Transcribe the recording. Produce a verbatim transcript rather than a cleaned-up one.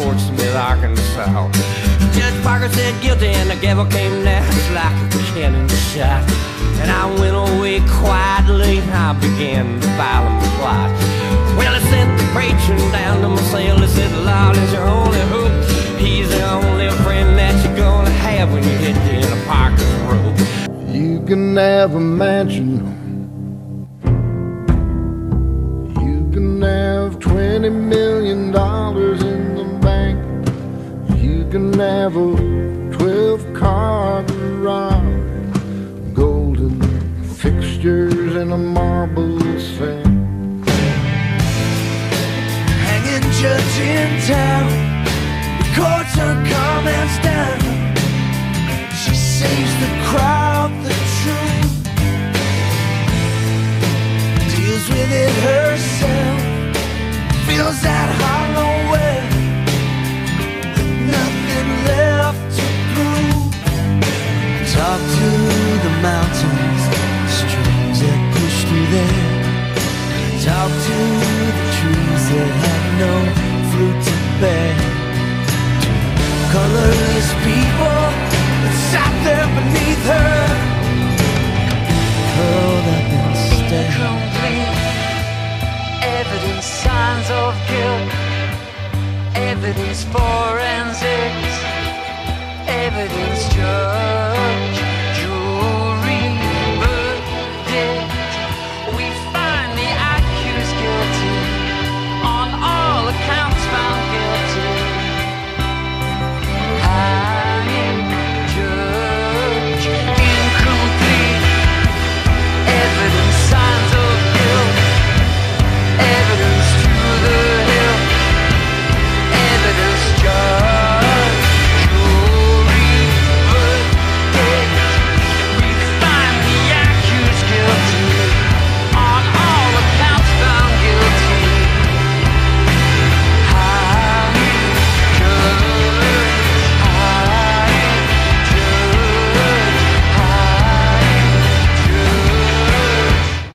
Fort Smith, Arkansas. Judge Parker said guilty and the gavel came down like a cannon shot. And I went away quietly, I began to file a plot. Well, I sent the preacher down to my cell. He said, the Lord is your only hope. He's the only friend that you're gonna have when you hit the end of Parker's Road. You can have a mansion, you can have twenty million dollars in the bank, you can have a twelve car garage, golden fixtures and a marble sink. Hanging judge in town, the courts are comments down. She saves the crowd the truth, deals with it herself, fills that hollow well, with nothing left to prove. Talk to the mountains, streams that push through there. Talk to the trees that have no fruit to bear. To the colorless people that sat there beneath her, curled up and stared. Incomplete evidence, signs of guilt, evidence forensics, evidence just